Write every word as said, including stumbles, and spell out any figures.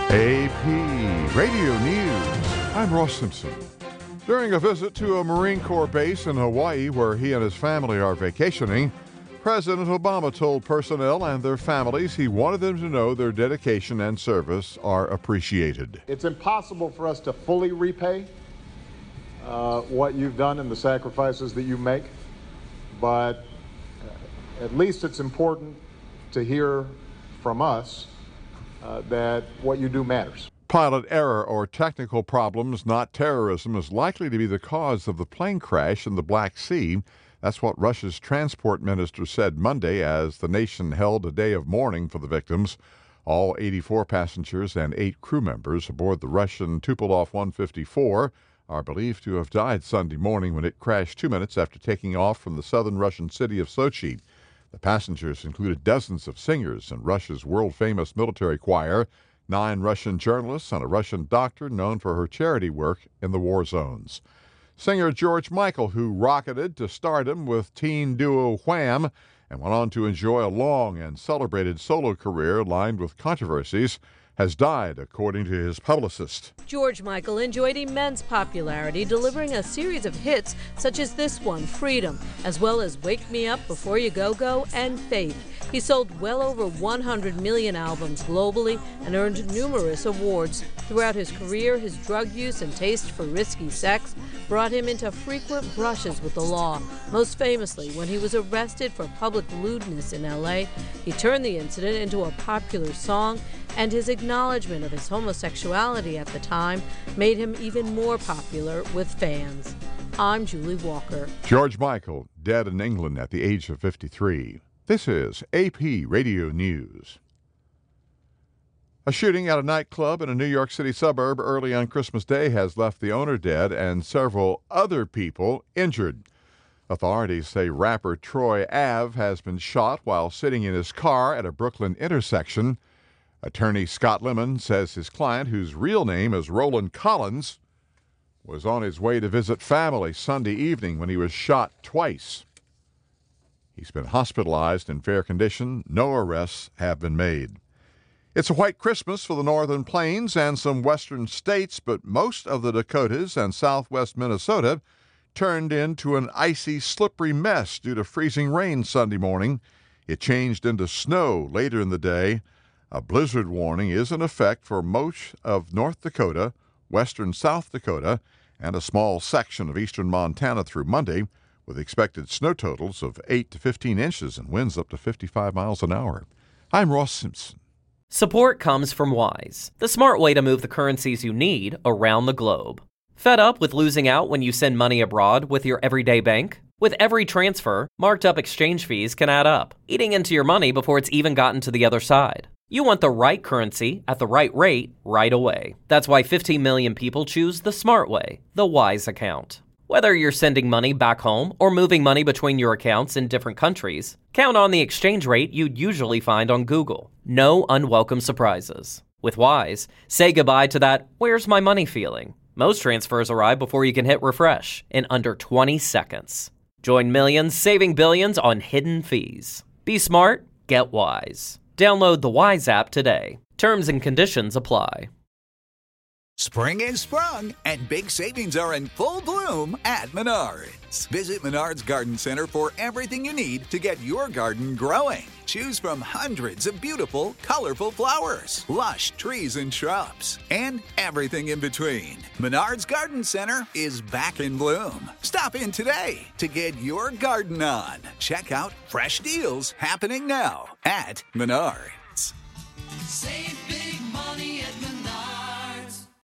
A P Radio News. I'm Ross Simpson. During a visit to a Marine Corps base in Hawaii where he and his family are vacationing, President Obama told personnel and their families he wanted them to know their dedication and service are appreciated. It's impossible for us to fully repay uh, what you've done and the sacrifices that you make, but at least it's important to hear from us uh, that what you do matters. Pilot error or technical problems, not terrorism, is likely to be the cause of the plane crash in the Black Sea. That's what Russia's transport minister said Monday as the nation held a day of mourning for the victims. All eighty-four passengers and eight crew members aboard the Russian Tupolev one fifty-four are believed to have died Sunday morning when it crashed two minutes after taking off from the southern Russian city of Sochi. The passengers included dozens of singers in Russia's world-famous military choir, nine Russian journalists, and a Russian doctor known for her charity work in the war zones. Singer George Michael, who rocketed to stardom with teen duo Wham and went on to enjoy a long and celebrated solo career lined with controversies, has died, according to his publicist. George Michael enjoyed immense popularity, delivering a series of hits such as this one, Freedom, as well as Wake Me Up Before You Go Go and Faith. He sold well over one hundred million albums globally and earned numerous awards. Throughout his career, his drug use and taste for risky sex brought him into frequent brushes with the law. Most famously, when he was arrested for public lewdness in L A, he turned the incident into a popular song, and his acknowledgement of his homosexuality at the time made him even more popular with fans. I'm Julie Walker. George Michael, dead in England at the age of fifty-three. This is A P Radio News. A shooting at a nightclub in a New York City suburb early on Christmas Day has left the owner dead and several other people injured. Authorities say rapper Troy Ave has been shot while sitting in his car at a Brooklyn intersection. Attorney Scott Lemon says his client, whose real name is Roland Collins, was on his way to visit family Sunday evening when he was shot twice. He's been hospitalized in fair condition. No arrests have been made. It's a white Christmas for the northern plains and some western states, but most of the Dakotas and southwest Minnesota turned into an icy, slippery mess due to freezing rain Sunday morning. It changed into snow later in the day. A blizzard warning is in effect for most of North Dakota, western South Dakota, and a small section of eastern Montana through Monday, with expected snow totals of eight to fifteen inches and winds up to fifty-five miles an hour. I'm Ross Simpson. Support comes from Wise, the smart way to move the currencies you need around the globe. Fed up with losing out when you send money abroad with your everyday bank? With every transfer, marked up exchange fees can add up, eating into your money before it's even gotten to the other side. You want the right currency at the right rate right away. That's why fifteen million people choose the smart way, the Wise account. Whether you're sending money back home or moving money between your accounts in different countries, count on the exchange rate you'd usually find on Google. No unwelcome surprises. With Wise, say goodbye to that "where's my money" feeling. Most transfers arrive before you can hit refresh in under twenty seconds. Join millions saving billions on hidden fees. Be smart, get Wise. Download the Wise app today. Terms and conditions apply. Spring is sprung, and big savings are in full bloom at Menards. Visit Menards Garden Center for everything you need to get your garden growing. Choose from hundreds of beautiful, colorful flowers, lush trees and shrubs, and everything in between. Menards Garden Center is back in bloom. Stop in today to get your garden on. Check out fresh deals happening now at Menards. Save big.